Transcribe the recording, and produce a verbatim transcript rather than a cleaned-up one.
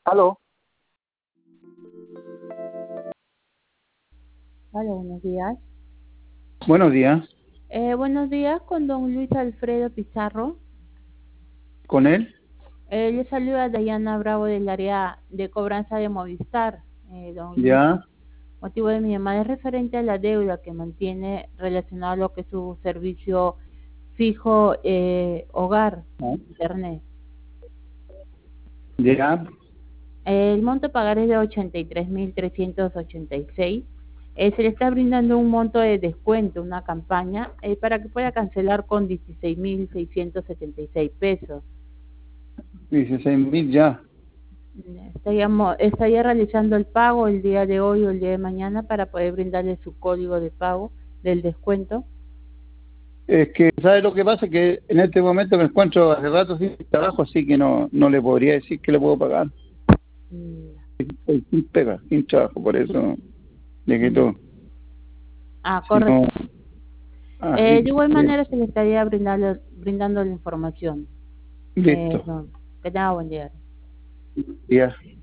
Aló. Hola, buenos días. Buenos días. Eh, buenos días con don Luis Alfredo Pizarro. ¿Con él? Eh, le saluda Dayana Bravo del área de cobranza de Movistar. Eh, don Luis, Ya. motivo de mi llamada es referente a la deuda que mantiene relacionado a lo que es su servicio fijo eh, hogar, Ah, internet. Ya. El monto a pagar es de ochenta y tres mil trescientos ochenta y seis. Eh, se le está brindando un monto de descuento, una campaña, eh, para que pueda cancelar con dieciséis mil seiscientos setenta y seis pesos. Dieciséis mil ya. Estaríamos, estaría realizando el pago el día de hoy o el día de mañana para poder brindarle su código de pago del descuento. Es que, ¿sabe lo que pasa? Que en este momento me encuentro hace rato sin trabajo, así que no, no le podría decir que le puedo pagar. Mm, Estoy sin pega, sin trabajo, por eso le mm. quito. Ah, Si no, correcto. Eh, así de igual que, manera se le estaría brindando, brindando la información. Eh, listo. no, que tenga buen día. Ya.